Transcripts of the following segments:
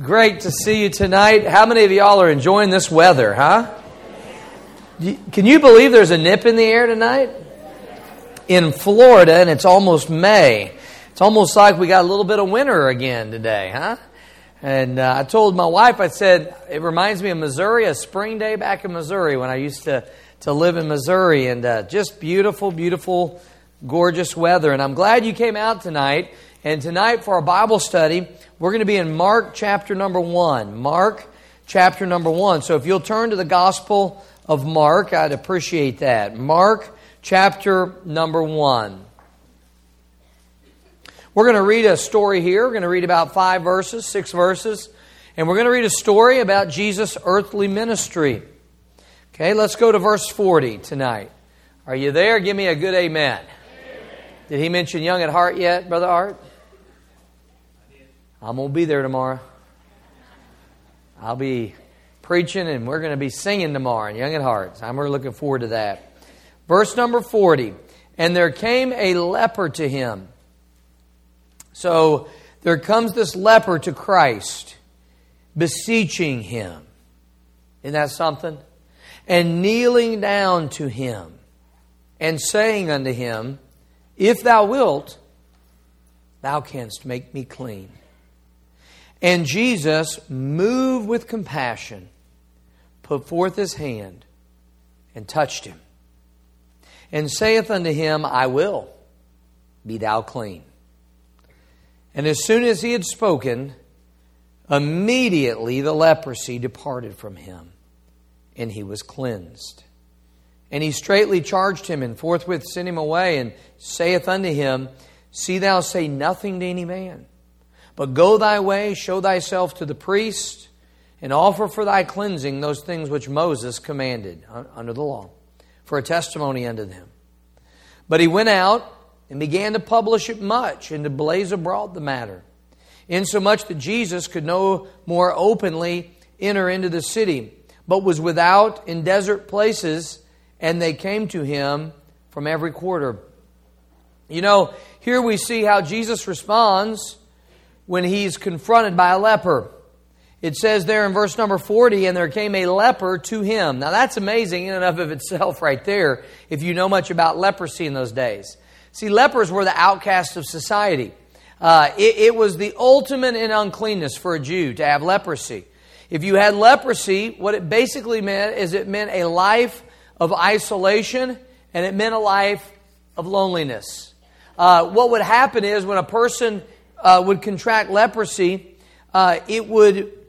Great to see you tonight. How many of y'all are enjoying this weather, huh? Can you believe there's a nip in the air tonight? In Florida, and it's almost May. It's almost like we got a little bit of winter again today, huh? And I told my wife, I said, it reminds me of Missouri, a spring day back in Missouri when I used to live in Missouri. And just beautiful, beautiful, gorgeous weather. And I'm glad you came out tonight. And tonight for our Bible study, we're going to be in Mark chapter number 1. Mark chapter number 1. So if you'll turn to the Gospel of Mark, I'd appreciate that. Mark chapter number 1. We're going to read a story here. We're going to read about 6 verses. And we're going to read a story about Jesus' earthly ministry. Okay, let's go to verse 40 tonight. Are you there? Give me a good amen. Did he mention Young at Heart yet, Brother Art? I'm going to be there tomorrow. I'll be preaching and we're going to be singing tomorrow in Young at Heart. I'm really looking forward to that. Verse number 40. And there came a leper to him. So there comes this leper to Christ, beseeching him. Isn't that something? And kneeling down to him and saying unto him, If thou wilt, thou canst make me clean. And Jesus, moved with compassion, put forth his hand and touched him, and saith unto him, I will, be thou clean. And as soon as he had spoken, immediately the leprosy departed from him, and he was cleansed. And he straightly charged him, and forthwith sent him away, and saith unto him, See thou say nothing to any man, but go thy way, show thyself to the priest, and offer for thy cleansing those things which Moses commanded under the law, for a testimony unto them. But he went out and began to publish it much, and to blaze abroad the matter, insomuch that Jesus could no more openly enter into the city, but was without in desert places, and they came to him from every quarter. You know, here we see how Jesus responds when he's confronted by a leper. It says there in verse number 40, and there came a leper to him. Now that's amazing in and of itself right there, if you know much about leprosy in those days. See, lepers were the outcasts of society. It was the ultimate in uncleanness for a Jew to have leprosy. If you had leprosy, what it basically meant is it meant a life of isolation, and it meant a life of loneliness. What would happen is when a person would contract leprosy, it would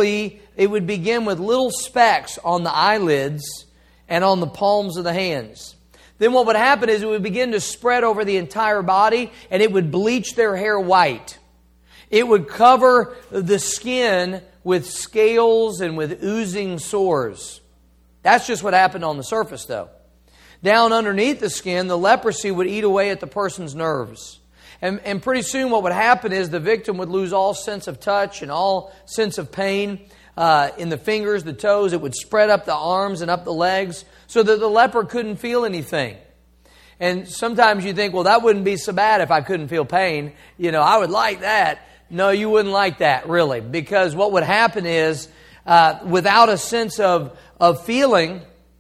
begin with little specks on the eyelids and on the palms of the hands. Then what would happen is it would begin to spread over the entire body, and it would bleach their hair white. It would cover the skin with scales and with oozing sores. That's just what happened on the surface, though. Down underneath the skin, the leprosy would eat away at the person's nerves. And pretty soon what would happen is the victim would lose all sense of touch and all sense of pain in the fingers, the toes. It would spread up the arms and up the legs so that the leper couldn't feel anything. And sometimes you think, well, that wouldn't be so bad if I couldn't feel pain. You know, I would like that. No, you wouldn't like that, really. Because what would happen is, without a sense of feeling,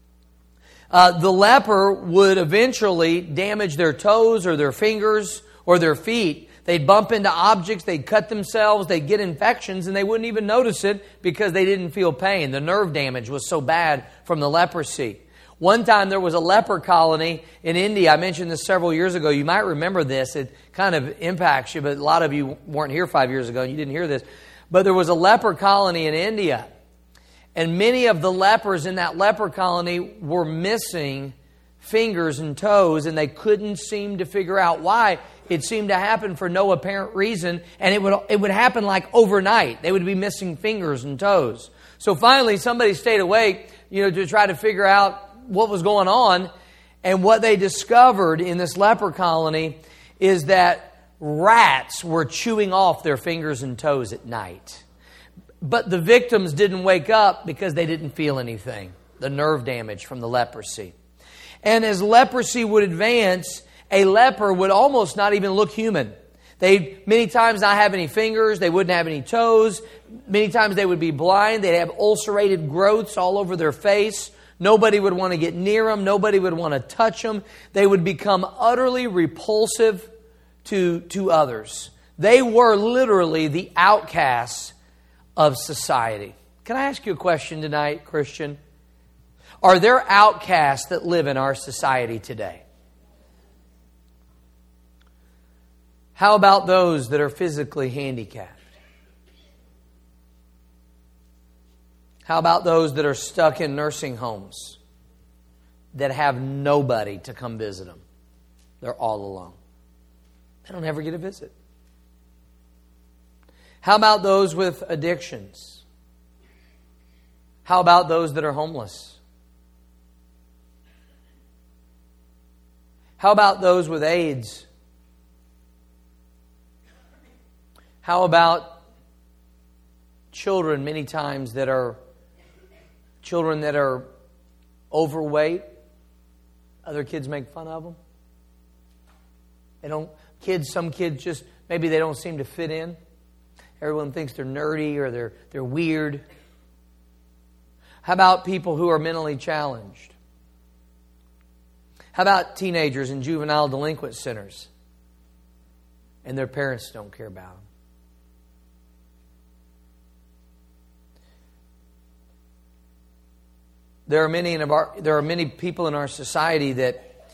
the leper would eventually damage their toes or their fingers or their feet. They'd bump into objects, they'd cut themselves, they'd get infections, and they wouldn't even notice it because they didn't feel pain. The nerve damage was so bad from the leprosy. One time there was a leper colony in India. I mentioned this several years ago. You might remember this. It kind of impacts you, but a lot of you weren't here 5 years ago and you didn't hear this. But there was a leper colony in India. And many of the lepers in that leper colony were missing fingers and toes, and they couldn't seem to figure out why. It seemed to happen for no apparent reason, and it would happen like overnight. They would be missing fingers and toes. So finally, somebody stayed awake, to try to figure out what was going on. And what they discovered in this leper colony is that rats were chewing off their fingers and toes at night. But the victims didn't wake up because they didn't feel anything, the nerve damage from the leprosy. And as leprosy would advance, a leper would almost not even look human. They'd many times not have any fingers. They wouldn't have any toes. Many times they would be blind. They'd have ulcerated growths all over their face. Nobody would want to get near them. Nobody would want to touch them. They would become utterly repulsive to others. They were literally the outcasts of society. Can I ask you a question tonight, Christian? Are there outcasts that live in our society today? How about those that are physically handicapped? How about those that are stuck in nursing homes that have nobody to come visit them? They're all alone. They don't ever get a visit. How about those with addictions? How about those that are homeless? How about those with AIDS? How about children many times that are overweight? Other kids make fun of them. Some kids just, maybe they don't seem to fit in. Everyone thinks they're nerdy or they're weird. How about people who are mentally challenged? How about teenagers in juvenile delinquent centers and their parents don't care about them? There are many people in our society that,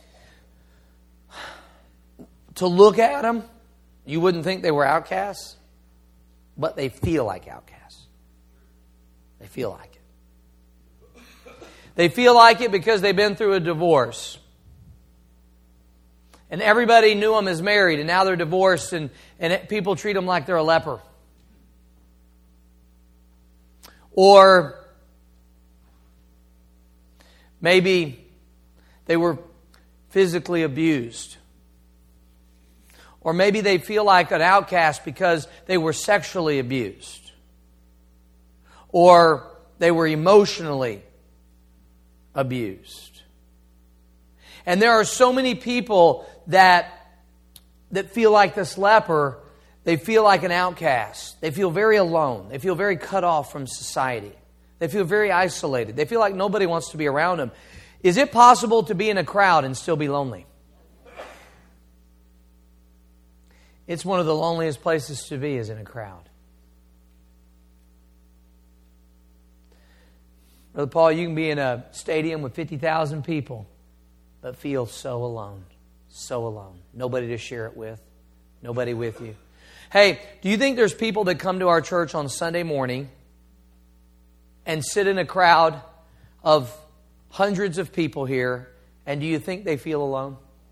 to look at them, you wouldn't think they were outcasts, but they feel like outcasts. They feel like it. They feel like it because they've been through a divorce. And everybody knew them as married, and now they're divorced, and people treat them like they're a leper. Or maybe they were physically abused. Or maybe they feel like an outcast because they were sexually abused. Or they were emotionally abused. And there are so many people that feel like this leper. They feel like an outcast. They feel very alone. They feel very cut off from society. They feel very isolated. They feel like nobody wants to be around them. Is it possible to be in a crowd and still be lonely? It's one of the loneliest places to be, is in a crowd. Brother Paul, you can be in a stadium with 50,000 people, but feel so alone. So alone. Nobody to share it with. Nobody with you. Hey, do you think there's people that come to our church on Sunday morning and sit in a crowd of hundreds of people here, and do you think they feel alone?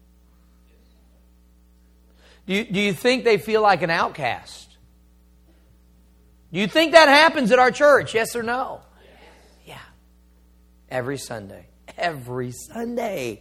Do you think they feel like an outcast? Do you think that happens at our church? Yes or no? Yeah. Every Sunday. Every Sunday.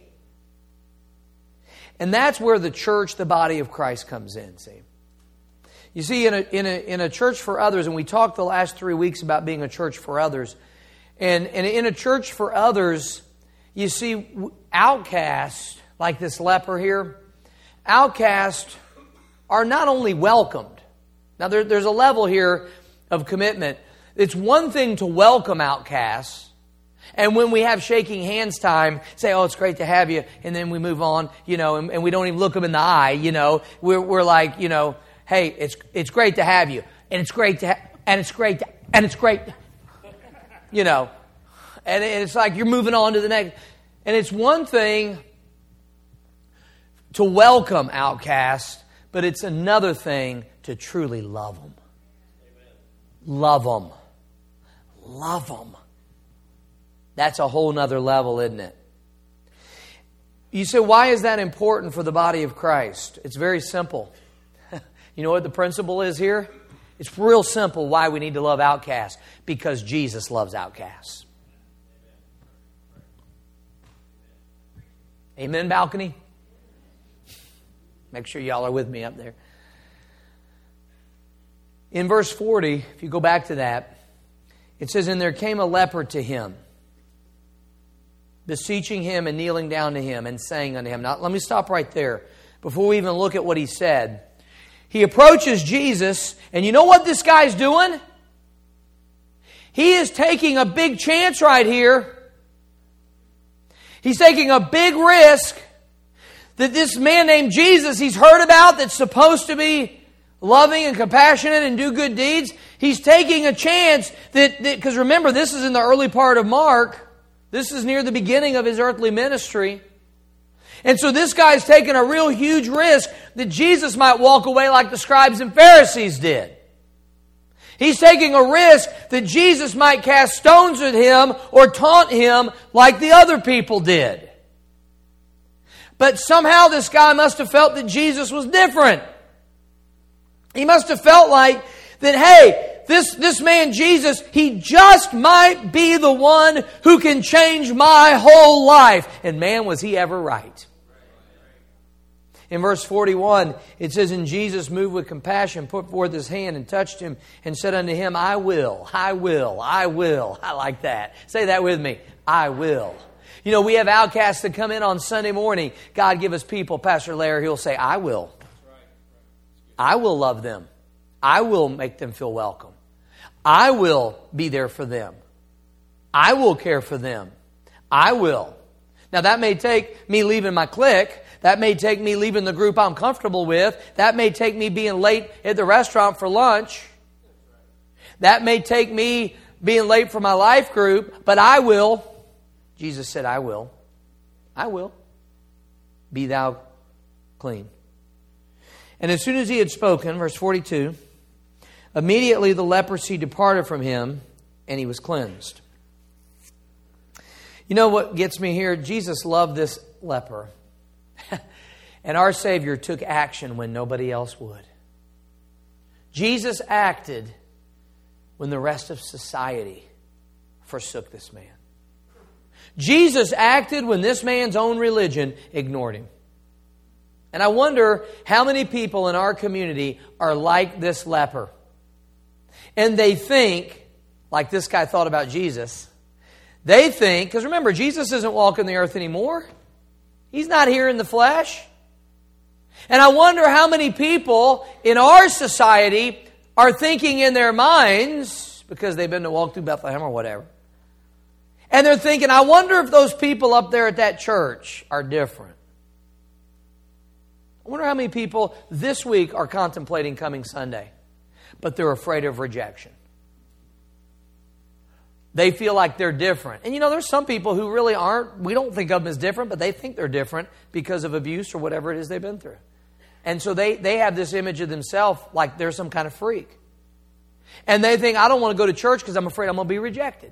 And that's where the church, the body of Christ, comes in, see? You see, in a church for others, and we talked the last 3 weeks about being a church for others, and in a church for others, you see, outcasts, like this leper here, outcasts are not only welcomed. Now, there's a level here of commitment. It's one thing to welcome outcasts, and when we have shaking hands time, say, oh, it's great to have you, and then we move on, and we don't even look them in the eye, We're like, hey, it's great to have you, and it's great to, and it's great, and it's great, and it's like you're moving on to the next. And it's one thing to welcome outcasts, but it's another thing to truly love them. Amen. Love them. Love them. That's a whole nother level, isn't it? You say, why is that important for the body of Christ? It's very simple. You know what the principle is here? It's real simple why we need to love outcasts. Because Jesus loves outcasts. Amen, balcony? Make sure y'all are with me up there. In verse 40, if you go back to that, it says, and there came a leper to him, beseeching him and kneeling down to him and saying unto him. Now, let me stop right there. Before we even look at what he said, He approaches Jesus, and you know what this guy's doing? He is taking a big chance right here. He's taking a big risk that this man named Jesus he's heard about that's supposed to be loving and compassionate and do good deeds. He's taking a chance that because remember, this is in the early part of Mark. This is near the beginning of his earthly ministry. And so this guy's taking a real huge risk that Jesus might walk away like the scribes and Pharisees did. He's taking a risk that Jesus might cast stones at him or taunt him like the other people did. But somehow this guy must have felt that Jesus was different. He must have felt like that, hey, this man Jesus, he just might be the one who can change my whole life. And man, was he ever right. In verse 41, it says, And Jesus, moved with compassion, put forth his hand and touched him and said unto him, I will, I will, I will. I like that. Say that with me. I will. You know, we have outcasts that come in on Sunday morning. God give us people, Pastor Larry, he'll say, I will. I will love them. I will make them feel welcome. I will be there for them. I will care for them. I will. Now that may take me leaving my clique. That may take me leaving the group I'm comfortable with. That may take me being late at the restaurant for lunch. That may take me being late for my life group. But I will. Jesus said, I will. I will. Be thou clean. And as soon as he had spoken, verse 42, immediately the leprosy departed from him, and he was cleansed. You know what gets me here? Jesus loved this leper. And our Savior took action when nobody else would. Jesus acted when the rest of society forsook this man. Jesus acted when this man's own religion ignored him. And I wonder how many people in our community are like this leper. And they think, like this guy thought about Jesus, they think, because remember, Jesus isn't walking the earth anymore. He's not here in the flesh. And I wonder how many people in our society are thinking in their minds, because they've been to walk through Bethlehem or whatever, and they're thinking, I wonder if those people up there at that church are different. I wonder how many people this week are contemplating coming Sunday, but they're afraid of rejection. They feel like they're different. And you know, there's some people who really aren't, we don't think of them as different, but they think they're different because of abuse or whatever it is they've been through. And so they have this image of themselves like they're some kind of freak. And they think, I don't want to go to church because I'm afraid I'm going to be rejected.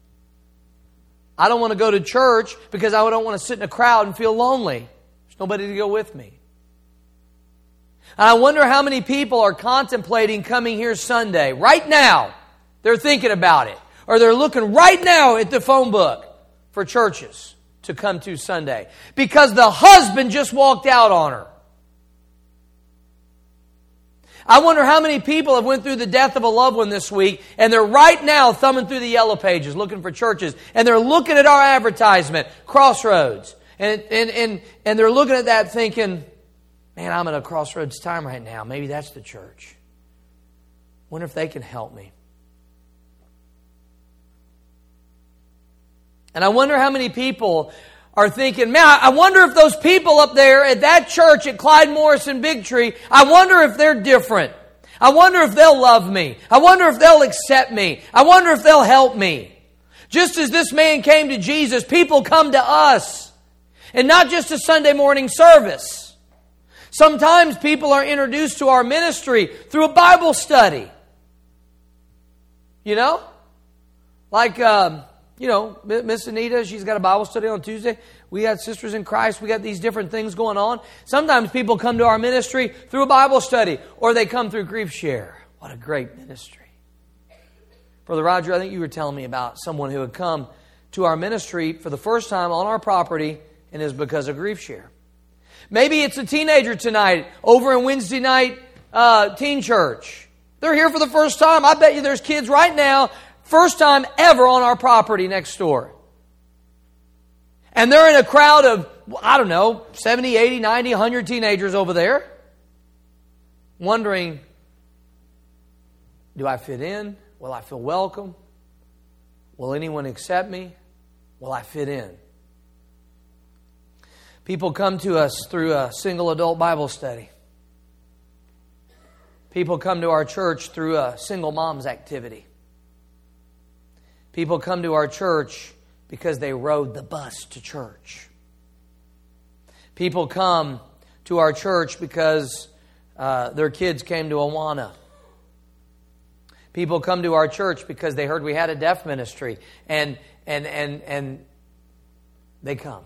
I don't want to go to church because I don't want to sit in a crowd and feel lonely. There's nobody to go with me. And I wonder how many people are contemplating coming here Sunday. Right now, they're thinking about it. Or they're looking right now at the phone book for churches to come to Sunday. Because the husband just walked out on her. I wonder how many people have went through the death of a loved one this week, and they're right now thumbing through the yellow pages looking for churches. And they're looking at our advertisement, Crossroads. And they're looking at that thinking, man, I'm at a crossroads time right now. Maybe that's the church. Wonder if they can help me. And I wonder how many people are thinking, man, I wonder if those people up there at that church at Clyde Morris and Big Tree, I wonder if they're different. I wonder if they'll love me. I wonder if they'll accept me. I wonder if they'll help me. Just as this man came to Jesus, people come to us. And not just a Sunday morning service. Sometimes people are introduced to our ministry through a Bible study. You know? Like, Miss Anita, she's got a Bible study on Tuesday. We got Sisters in Christ. We got these different things going on. Sometimes people come to our ministry through a Bible study, or they come through Grief Share. What a great ministry. Brother Roger, I think you were telling me about someone who had come to our ministry for the first time on our property, and is because of Grief Share. Maybe it's a teenager tonight over in Wednesday night teen church. They're here for the first time. I bet you there's kids right now, first time ever on our property next door. And they're in a crowd of, 70, 80, 90, 100 teenagers over there. wondering, do I fit in? Will I feel welcome? Will anyone accept me? Will I fit in? People come to us through a single adult Bible study. People come to our church through a single mom's activity. People come to our church because they rode the bus to church. People come to our church because their kids came to Awana. People come to our church because they heard we had a deaf ministry, and they come.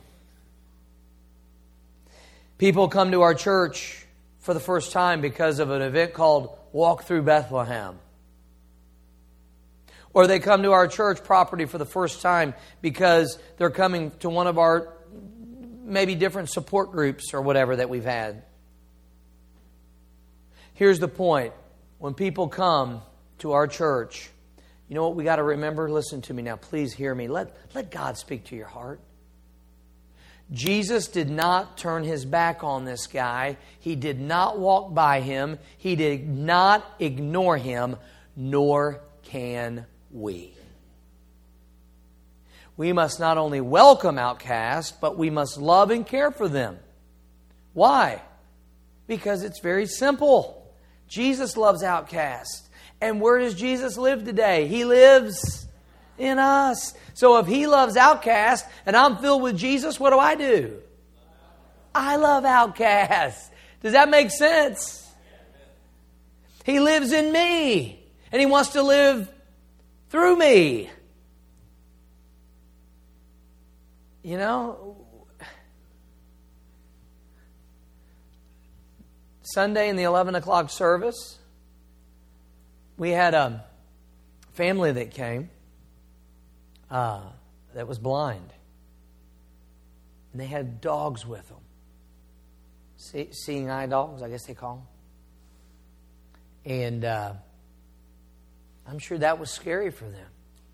People come to our church for the first time because of an event called Walk Through Bethlehem. Or they come to our church property for the first time because they're coming to one of our maybe different support groups or whatever that we've had. Here's the point. When people come to our church, you know what we got to remember? Listen to me now. Please hear me. Let God speak to your heart. Jesus did not turn His back on this guy. He did not walk by him. He did not ignore him, nor can we. We must not only welcome outcasts, but we must love and care for them. Why? Because it's very simple. Jesus loves outcasts. And where does Jesus live today? He lives in us. So if He loves outcasts and I'm filled with Jesus, what do? I love outcasts. Does that make sense? He lives in me. And He wants to live through me. You know, Sunday in the 11 o'clock service, we had a family that came that was blind. And they had dogs with them. Seeing eye dogs, I guess they call them. And I'm sure that was scary for them.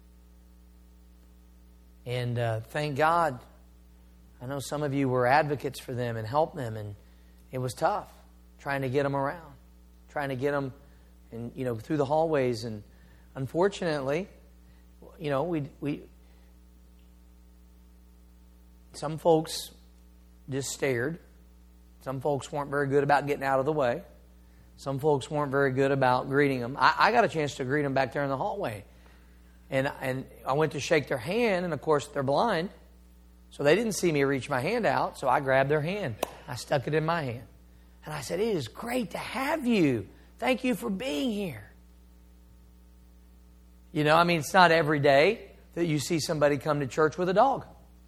And thank God, I know some of you were advocates for them and helped them, and it was tough trying to get them around, trying to get them, and through the hallways. And unfortunately, we some folks just stared. Some folks weren't very good about getting out of the way. Some folks weren't very good about greeting them. I got a chance to greet them back there in the hallway. And I went to shake their hand, and of course they're blind. So they didn't see me reach my hand out, so I grabbed their hand. I stuck it in my hand. And I said, "It is great to have you. Thank you for being here." It's not every day that you see somebody come to church with a dog.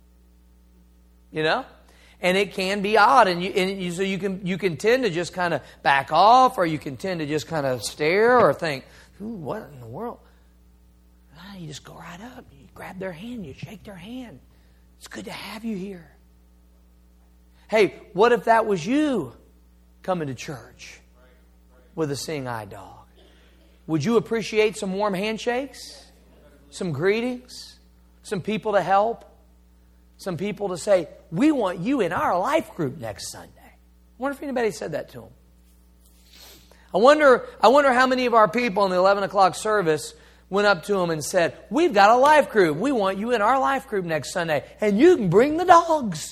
And it can be odd, so you can tend to just kind of back off, or you can tend to just kind of stare or think, "Ooh, what in the world?" You just go right up, you grab their hand, you shake their hand. It's good to have you here. Hey, what if that was you coming to church with a seeing eye dog? Would you appreciate some warm handshakes? Some greetings? Some people to help? Some people to say, "We want you in our life group next Sunday." I wonder if anybody said that to them. I wonder how many of our people in the 11 o'clock service went up to them and said, "We've got a life group. We want you in our life group next Sunday. And you can bring the dogs.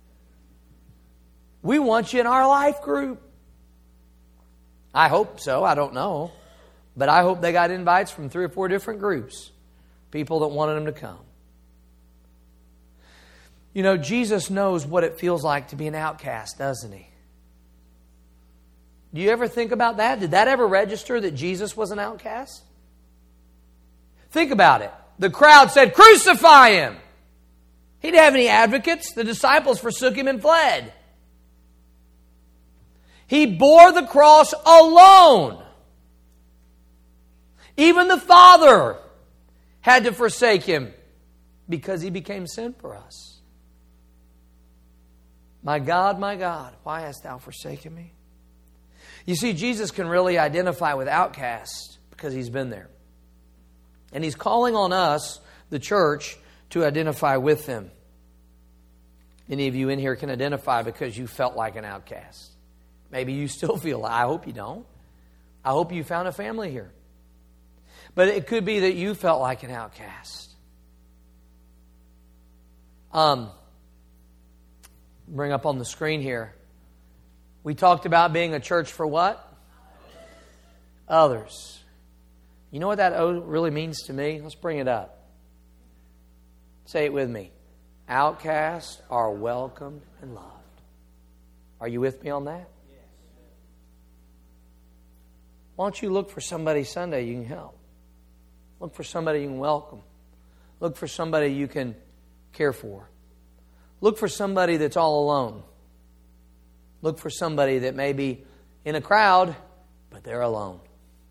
We want you in our life group." I hope so. I don't know. But I hope they got invites from 3 or 4 different groups. People that wanted them to come. Jesus knows what it feels like to be an outcast, doesn't He? Do you ever think about that? Did that ever register that Jesus was an outcast? Think about it. The crowd said, "Crucify Him." He didn't have any advocates. The disciples forsook Him and fled. He bore the cross alone. Even the Father had to forsake Him because He became sin for us. My God, why hast Thou forsaken me? You see, Jesus can really identify with outcasts because He's been there. And He's calling on us, the church, to identify with them. Many of you in here can identify because you felt like an outcast. Maybe you still feel, I hope you don't. I hope you found a family here. But it could be that you felt like an outcast. Bring up on the screen here. We talked about being a church for what? Others. You know what that really means to me? Let's bring it up. Say it with me. Outcasts are welcomed and loved. Are you with me on that? Yes. Why don't you look for somebody Sunday you can help? Look for somebody you can welcome. Look for somebody you can care for. Look for somebody that's all alone. Look for somebody that may be in a crowd, but they're alone.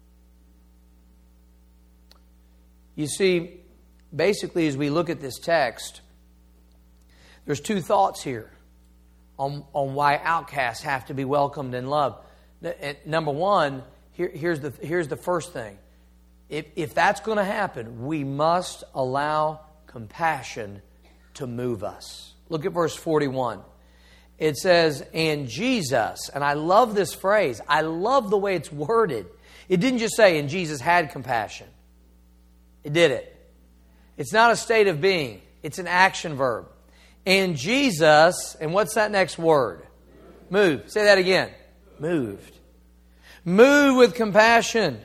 You see, basically as we look at this text, there's two thoughts here on why outcasts have to be welcomed and loved. Number one, here's the first thing. If that's going to happen, we must allow compassion to move us. Look at verse 41. It says, and Jesus, and I love this phrase. I love the way it's worded. It didn't just say, and Jesus had compassion. It did it. It's not a state of being. It's an action verb. And Jesus, and what's that next word? Moved. Say that again. Moved. Moved with compassion.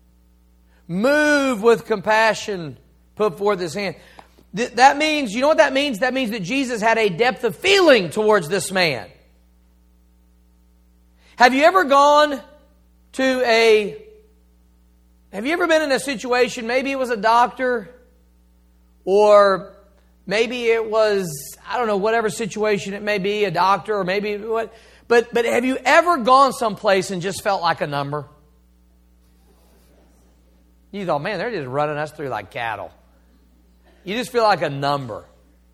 Moved with compassion. Put forth His hand. That means, you know what that means? That means that Jesus had a depth of feeling towards this man. Have you ever been in a situation, maybe it was a doctor, or maybe it was, I don't know, whatever situation it may be, a doctor, or maybe what. But have you ever gone someplace and just felt like a number? You thought, man, they're just running us through like cattle. You just feel like a number.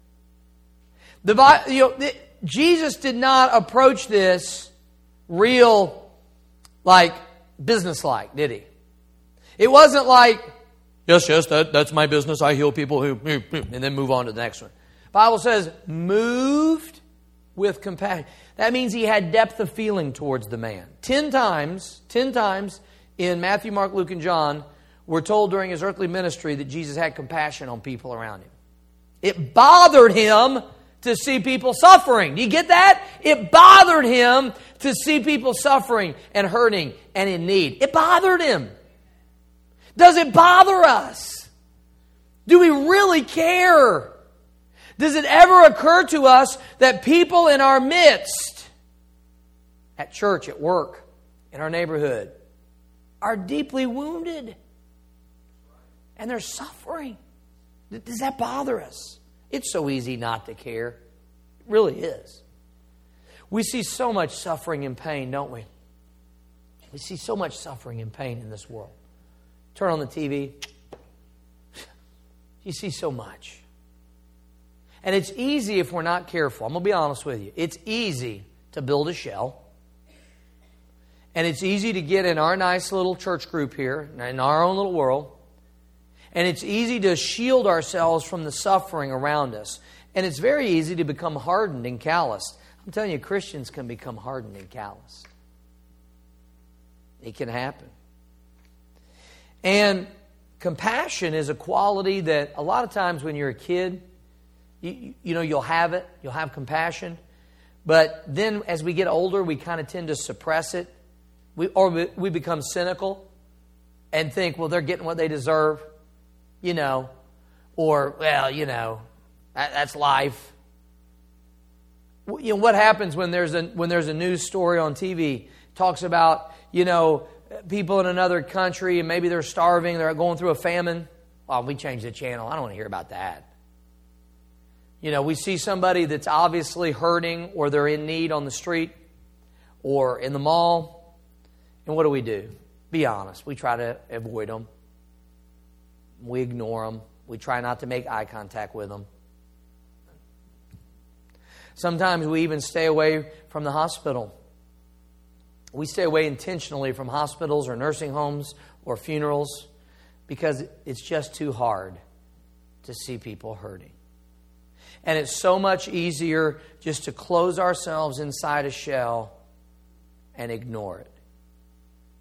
Jesus did not approach this real, like, business-like, did He? It wasn't like, yes, that's my business. I heal people who, and then move on to the next one. The Bible says, moved with compassion. That means He had depth of feeling towards the man. 10 times in Matthew, Mark, Luke, and John, we're told during His earthly ministry that Jesus had compassion on people around Him. It bothered Him to see people suffering. Do you get that? It bothered Him to see people suffering and hurting and in need. It bothered Him. Does it bother us? Do we really care? Does it ever occur to us that people in our midst, at church, at work, in our neighborhood, are deeply wounded? And they're suffering. Does that bother us? It's so easy not to care. It really is. We see so much suffering and pain, don't we? We see so much suffering and pain in this world. Turn on the TV. You see so much. And it's easy if we're not careful. I'm going to be honest with you. It's easy to build a shell. And it's easy to get in our nice little church group here, in our own little world. And it's easy to shield ourselves from the suffering around us. And it's very easy to become hardened and calloused. I'm telling you, Christians can become hardened and calloused. It can happen. And compassion is a quality that a lot of times when you're a kid, you'll have it. You'll have compassion. But then as we get older, we kind of tend to suppress it. We become cynical and think, well, they're getting what they deserve. Or, well, that's life. What happens when there's a news story on TV talks about, people in another country and maybe they're starving, they're going through a famine. Well, we change the channel. I don't want to hear about that. We see somebody that's obviously hurting or they're in need on the street or in the mall. And what do? Be honest. We try to avoid them. We ignore them. We try not to make eye contact with them. Sometimes we even stay away from the hospital. We stay away intentionally from hospitals or nursing homes or funerals because it's just too hard to see people hurting. And it's so much easier just to close ourselves inside a shell and ignore it.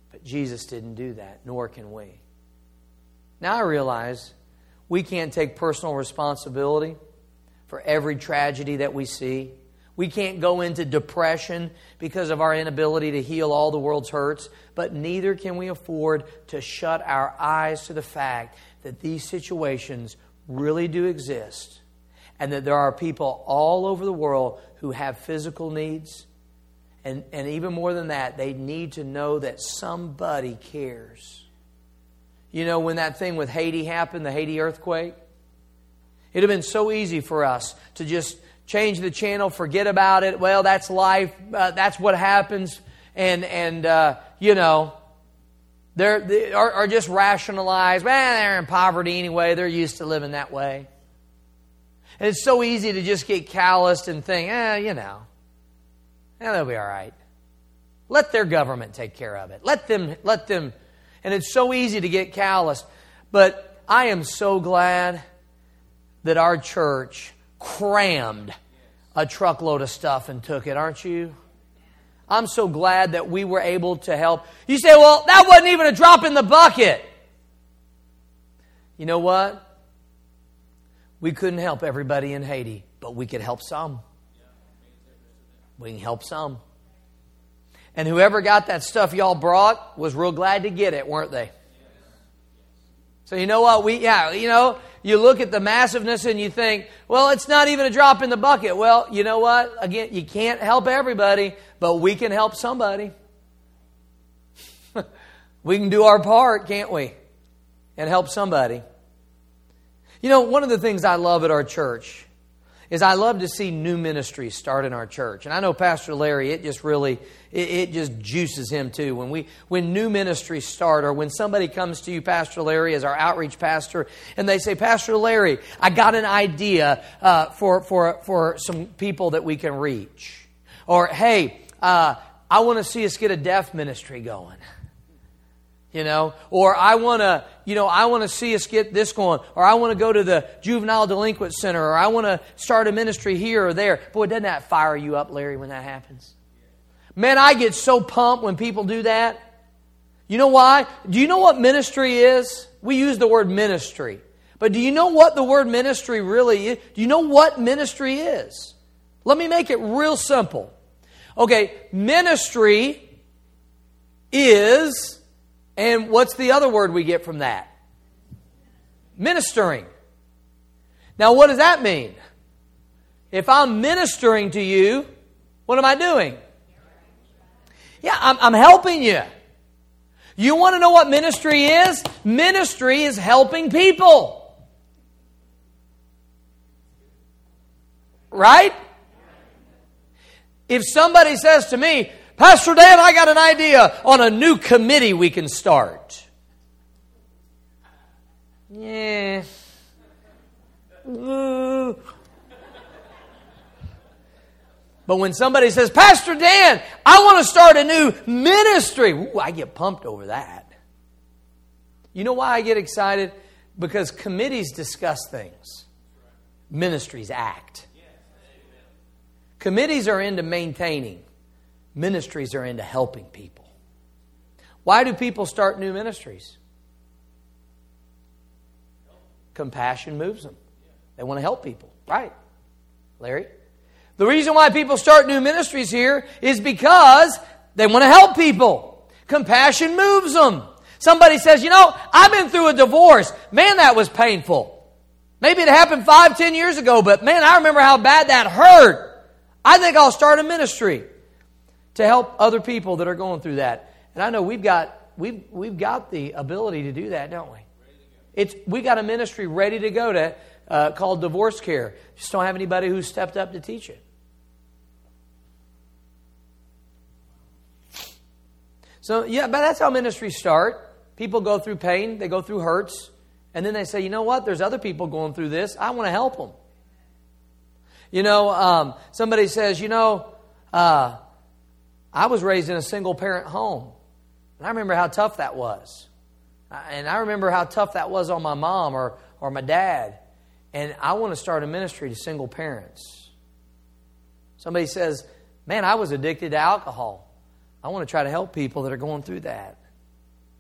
But Jesus didn't do that, nor can we. Now I realize we can't take personal responsibility for every tragedy that we see. We can't go into depression because of our inability to heal all the world's hurts, but neither can we afford to shut our eyes to the fact that these situations really do exist and that there are people all over the world who have physical needs. And even more than that, they need to know that somebody cares. You know, when that thing with Haiti happened, the Haiti earthquake, it would have been so easy for us to just change the channel, forget about it. Well, that's life. That's what happens. And you know, they are just rationalized. Man, they're in poverty anyway. They're used to living that way. And it's so easy to just get calloused and think, you know, they'll be all right. Let their government take care of it. Let them. And it's so easy to get calloused. But I am so glad that our church crammed a truckload of stuff and took it, aren't you? I'm so glad that we were able to help. You say, well, that wasn't even a drop in the bucket. You know what? We couldn't help everybody in Haiti, but we could help some. We can help some. And whoever got that stuff y'all brought was real glad to get it, weren't they? So you know what? You look at the massiveness and you think, well, it's not even a drop in the bucket. Well, you know what? Again, you can't help everybody, but we can help somebody. We can do our part, can't we? And help somebody. You know, one of the things I love at our church is I love to see new ministries start in our church. And I know Pastor Larry, it just juices him too. When new ministries start, or when somebody comes to you, Pastor Larry, as our outreach pastor, and they say, Pastor Larry, I got an idea for some people that we can reach. Or, hey, I want to see us get a deaf ministry going. You know, or I want to see us get this going, or I want to go to the juvenile delinquent center, or I want to start a ministry here or there. Boy, doesn't that fire you up, Larry, when that happens? Man, I get so pumped when people do that. You know why? Do you know what ministry is? We use the word ministry. But do you know what the word ministry really is? Do you know what ministry is? Let me make it real simple. Okay, ministry is... And what's the other word we get from that? Ministering. Now, what does that mean? If I'm ministering to you, what am I doing? Yeah, I'm helping you. You want to know what ministry is? Ministry is helping people. Right? If somebody says to me, Pastor Dan, I got an idea on a new committee we can start. Yeah. But when somebody says, Pastor Dan, I want to start a new ministry. Ooh, I get pumped over that. You know why I get excited? Because committees discuss things. Ministries act. Committees are into maintaining. Ministries are into helping people. Why do people start new ministries? Compassion moves them. They want to help people. Right, Larry? The reason why people start new ministries here is because they want to help people. Compassion moves them. Somebody says, I've been through a divorce. Man, that was painful. Maybe it happened 5-10 years ago, but man, I remember how bad that hurt. I think I'll start a ministry to help other people that are going through that. And I know we've got the ability to do that, don't we? We got a ministry ready to go to called Divorce Care. Just don't have anybody who's stepped up to teach it. So yeah, but that's how ministries start. People go through pain, they go through hurts, and then they say, you know what? There's other people going through this. I want to help them. Somebody says, I was raised in a single-parent home, and I remember how tough that was. And I remember how tough that was on my mom or my dad. And I want to start a ministry to single parents. Somebody says, man, I was addicted to alcohol. I want to try to help people that are going through that.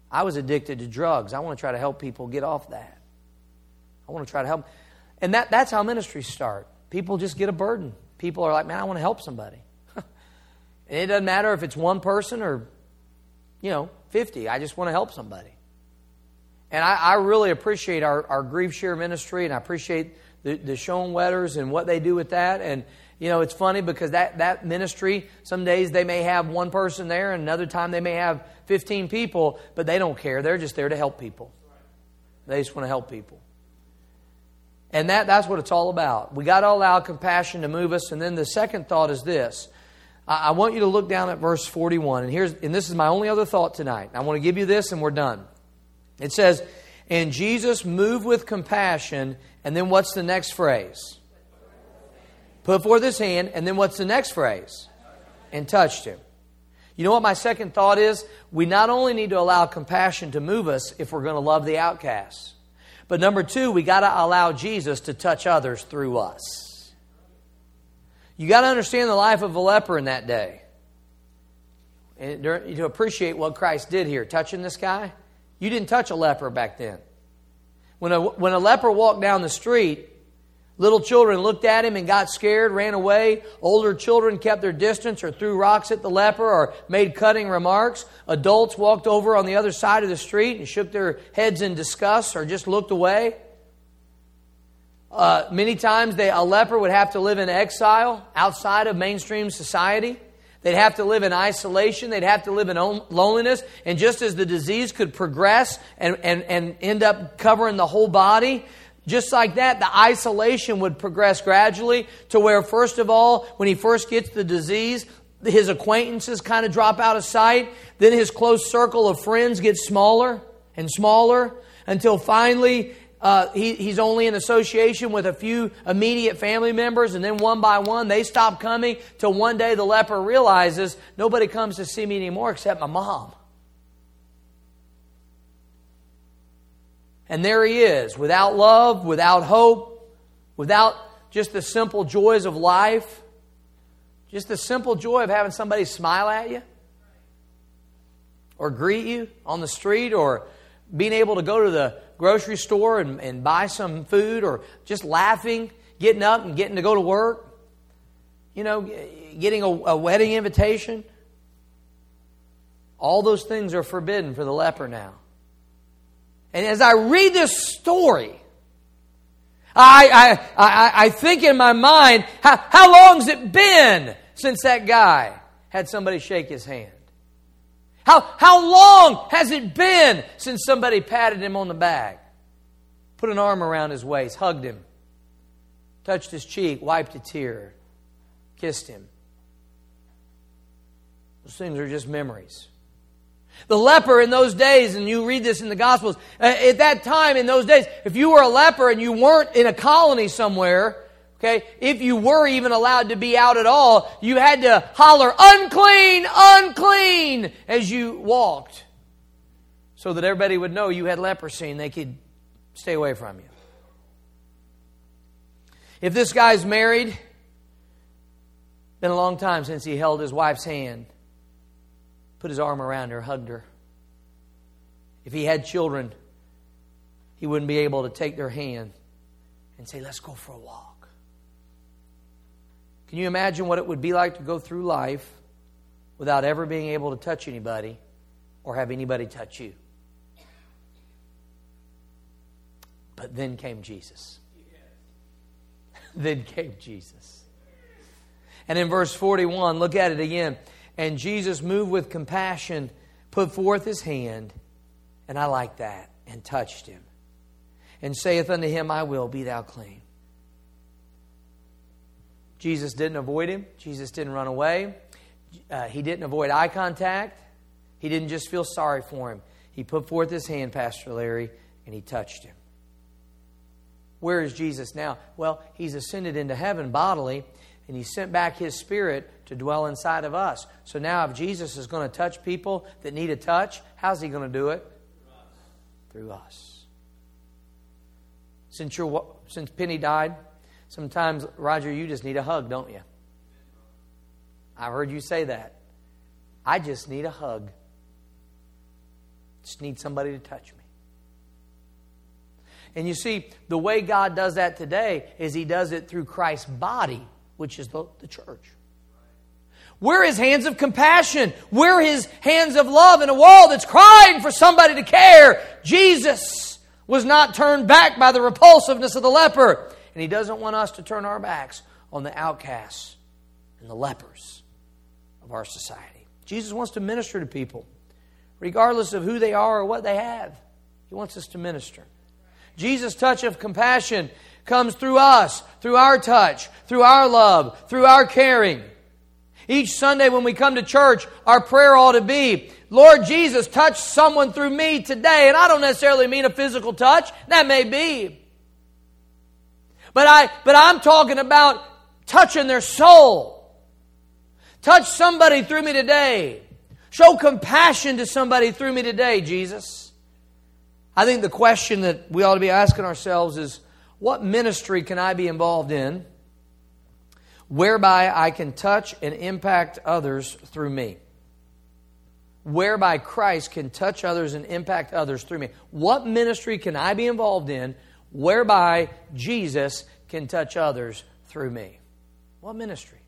I was addicted to drugs. I want to try to help people get off that. I want to try to help. And that's how ministries start. People just get a burden. People are like, man, I want to help somebody. And it doesn't matter if it's one person or, 50. I just want to help somebody. And I really appreciate our Grief Share ministry, and I appreciate the Schoenwetters and what they do with that. And, it's funny because that ministry, some days they may have one person there, and another time they may have 15 people, but they don't care. They're just there to help people. They just want to help people. And that's what it's all about. We got to allow compassion to move us. And then the second thought is this. I want you to look down at verse 41. And this is my only other thought tonight. I want to give you this and we're done. It says, and Jesus moved with compassion. And then what's the next phrase? Put forth his hand. And then what's the next phrase? And touched him. You know what my second thought is? We not only need to allow compassion to move us if we're going to love the outcasts. But number two, we got to allow Jesus to touch others through us. You got to understand the life of a leper in that day. And to appreciate what Christ did here. Touching this guy. You didn't touch a leper back then. When a leper walked down the street, little children looked at him and got scared, ran away. Older children kept their distance or threw rocks at the leper or made cutting remarks. Adults walked over on the other side of the street and shook their heads in disgust or just looked away. Many times a leper would have to live in exile outside of mainstream society. They'd have to live in isolation. They'd have to live in loneliness. And just as the disease could progress and end up covering the whole body, just like that, the isolation would progress gradually to where, first of all, when he first gets the disease, his acquaintances kind of drop out of sight. Then his close circle of friends gets smaller and smaller until finally he's only in association with a few immediate family members. And then one by one, they stop coming till one day the leper realizes, nobody comes to see me anymore except my mom. And there he is, without love, without hope, without just the simple joys of life. Just the simple joy of having somebody smile at you or greet you on the street or being able to go to the grocery store and buy some food or just laughing, getting up and getting to go to work. Getting a wedding invitation. All those things are forbidden for the leper now. And as I read this story, I think in my mind, how long's it been since that guy had somebody shake his hand? How long has it been since somebody patted him on the back, put an arm around his waist, hugged him, touched his cheek, wiped a tear, kissed him? Those things are just memories. The leper in those days, and you read this in the Gospels, at that time in those days, if you were a leper and you weren't in a colony somewhere, okay, if you were even allowed to be out at all, you had to holler, unclean, unclean, as you walked, so that everybody would know you had leprosy and they could stay away from you. If this guy's married, been a long time since he held his wife's hand, put his arm around her, hugged her. If he had children, he wouldn't be able to take their hand and say, let's go for a walk. Can you imagine what it would be like to go through life without ever being able to touch anybody or have anybody touch you? But then came Jesus. Then came Jesus. And in verse 41, look at it again. And Jesus moved with compassion, put forth his hand, and I like that, and touched him, and saith unto him, I will, be thou clean. Jesus didn't avoid him. Jesus didn't run away. He didn't avoid eye contact. He didn't just feel sorry for him. He put forth his hand, Pastor Larry, and he touched him. Where is Jesus now? Well, he's ascended into heaven bodily, and he sent back his Spirit to dwell inside of us. So now if Jesus is going to touch people that need a touch, how's he going to do it? Through us. Since Penny died, sometimes, Roger, you just need a hug, don't you? I've heard you say that. I just need a hug. Just need somebody to touch me. And you see, the way God does that today is He does it through Christ's body, which is the church. We're His hands of compassion. We're His hands of love in a world that's crying for somebody to care. Jesus was not turned back by the repulsiveness of the leper. And He doesn't want us to turn our backs on the outcasts and the lepers of our society. Jesus wants to minister to people, regardless of who they are or what they have. He wants us to minister. Jesus' touch of compassion comes through us, through our touch, through our love, through our caring. Each Sunday when we come to church, our prayer ought to be, Lord Jesus, touch someone through me today. And I don't necessarily mean a physical touch. That may be. But I'm talking about touching their soul. Touch somebody through me today. Show compassion to somebody through me today, Jesus. I think the question that we ought to be asking ourselves is, what ministry can I be involved in whereby I can touch and impact others through me? Whereby Christ can touch others and impact others through me. What ministry can I be involved in whereby Jesus can touch others through me? What ministry?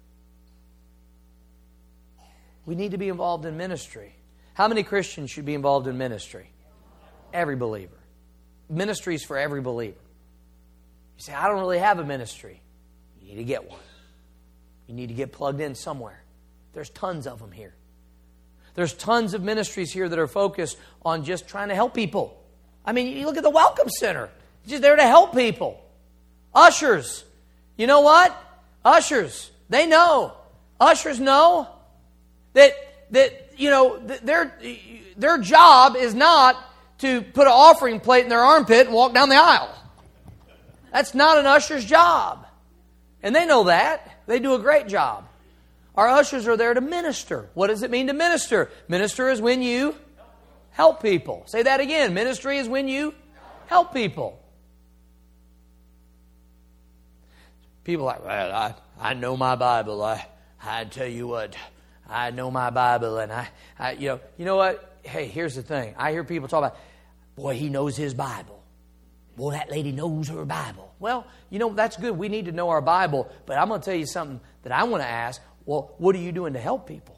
We need to be involved in ministry. How many Christians should be involved in ministry? Every believer. Ministry is for every believer. You say, I don't really have a ministry. You need to get one. You need to get plugged in somewhere. There's tons of them here. There's tons of ministries here that are focused on just trying to help people. I mean, you look at the Welcome Center. It's just there to help people. Ushers. You know what? Ushers. They know. Ushers know that you know, their job is not to put an offering plate in their armpit and walk down the aisle. That's not an usher's job. And they know that. They do a great job. Our ushers are there to minister. What does it mean to minister? Minister is when you help people. Say that again. Ministry is when you help people. People are like, well, I know my Bible. I tell you what, I know my Bible, and I you know what? Hey, here's the thing. I hear people talk about, boy, he knows his Bible. Boy, that lady knows her Bible. Well, you know, that's good. We need to know our Bible. But I'm going to tell you something that I want to ask. Well, what are you doing to help people?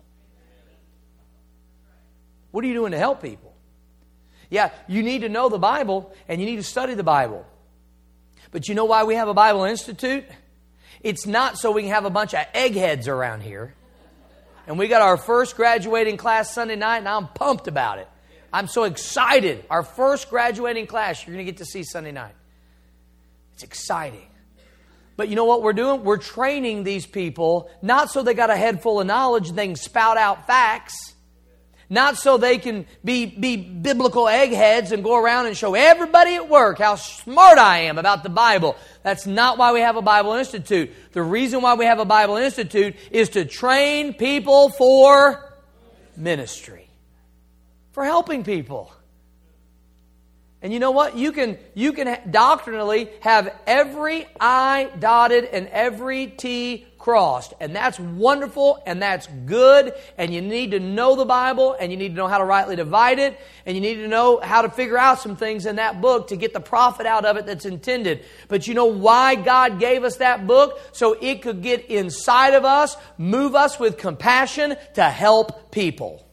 What are you doing to help people? Yeah, you need to know the Bible, and you need to study the Bible. But you know why we have a Bible Institute? It's not so we can have a bunch of eggheads around here. And we got our first graduating class Sunday night, and I'm pumped about it. I'm so excited. Our first graduating class you're going to get to see Sunday night. It's exciting. But you know what we're doing? We're training these people, not so they got a head full of knowledge and they can spout out facts. Not so they can be biblical eggheads and go around and show everybody at work how smart I am about the Bible. That's not why we have a Bible Institute. The reason why we have a Bible Institute is to train people for ministry. For helping people. And you know what? You can doctrinally have every I dotted and every T crossed. And that's wonderful and that's good. And you need to know the Bible and you need to know how to rightly divide it. And you need to know how to figure out some things in that book to get the profit out of it that's intended. But you know why God gave us that book? So it could get inside of us, move us with compassion to help people.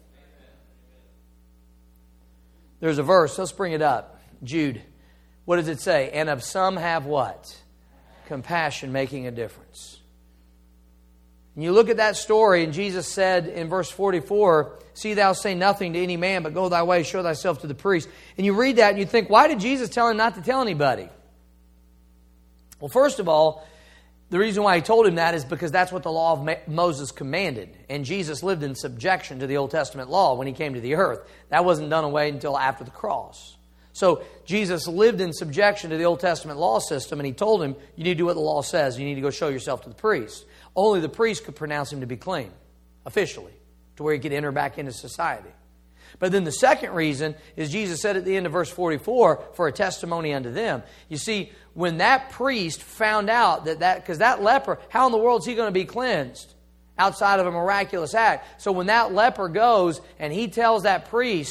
There's a verse, let's bring it up. Jude. What does it say? And of some have what? Compassion making a difference. And you look at that story, and Jesus said in verse 44, see thou say nothing to any man, but go thy way, show thyself to the priest. And you read that and you think, why did Jesus tell him not to tell anybody? Well, first of all, the reason why he told him that is because that's what the law of Moses commanded. And Jesus lived in subjection to the Old Testament law when he came to the earth. That wasn't done away until after the cross. So Jesus lived in subjection to the Old Testament law system, and he told him, you need to do what the law says. You need to go show yourself to the priest. Only the priest could pronounce him to be clean, officially, to where he could enter back into society. But then the second reason is Jesus said at the end of verse 44, for a testimony unto them. You see, when that priest found out because that leper, how in the world is he going to be cleansed outside of a miraculous act? So when that leper goes and he tells that priest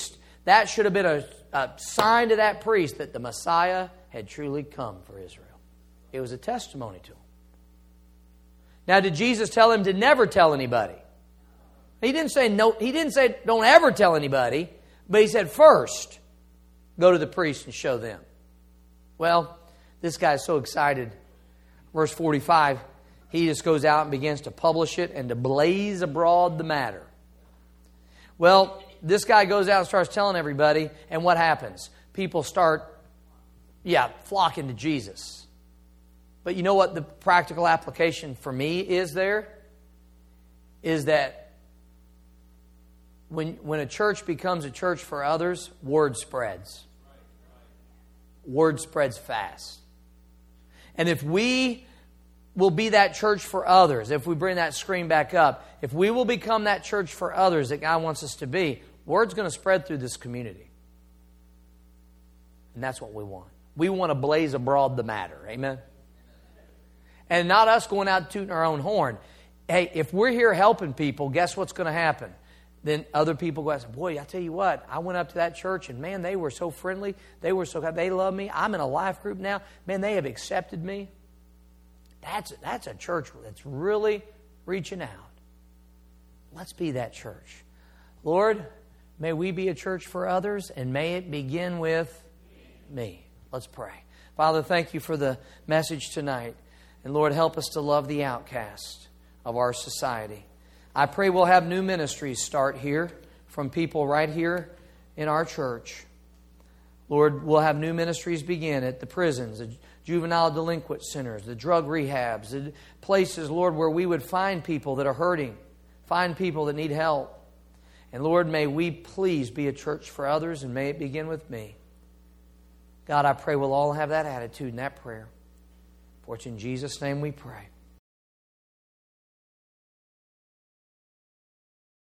That should have been a sign to that priest that the Messiah had truly come for Israel. It was a testimony to him. Now, did Jesus tell him to never tell anybody? He didn't say no. He didn't say don't ever tell anybody. But he said first, go to the priest and show them. Well, this guy's so excited. Verse 45, he just goes out and begins to publish it and to blaze abroad the matter. Well, this guy goes out and starts telling everybody, and what happens? People start, flocking to Jesus. But you know what the practical application for me is there? Is that when a church becomes a church for others, word spreads. Word spreads fast. And if we will be that church for others, if we bring that screen back up, if we will become that church for others that God wants us to be, word's going to spread through this community. And that's what we want. We want to blaze abroad the matter. Amen? And not us going out tooting our own horn. Hey, if we're here helping people, guess what's going to happen? Then other people go out and say, boy, I tell you what, I went up to that church and man, they were so friendly. They were so they love me. I'm in a life group now. Man, they have accepted me. That's a church that's really reaching out. Let's be that church. Lord, may we be a church for others and may it begin with me. Let's pray. Father, thank you for the message tonight. And Lord, help us to love the outcast of our society. I pray we'll have new ministries start here from people right here in our church. Lord, we'll have new ministries begin at the prisons, the juvenile delinquent centers, the drug rehabs, the places, Lord, where we would find people that are hurting, find people that need help. And Lord, may we please be a church for others and may it begin with me. God, I pray we'll all have that attitude and that prayer. For it's in Jesus' name we pray.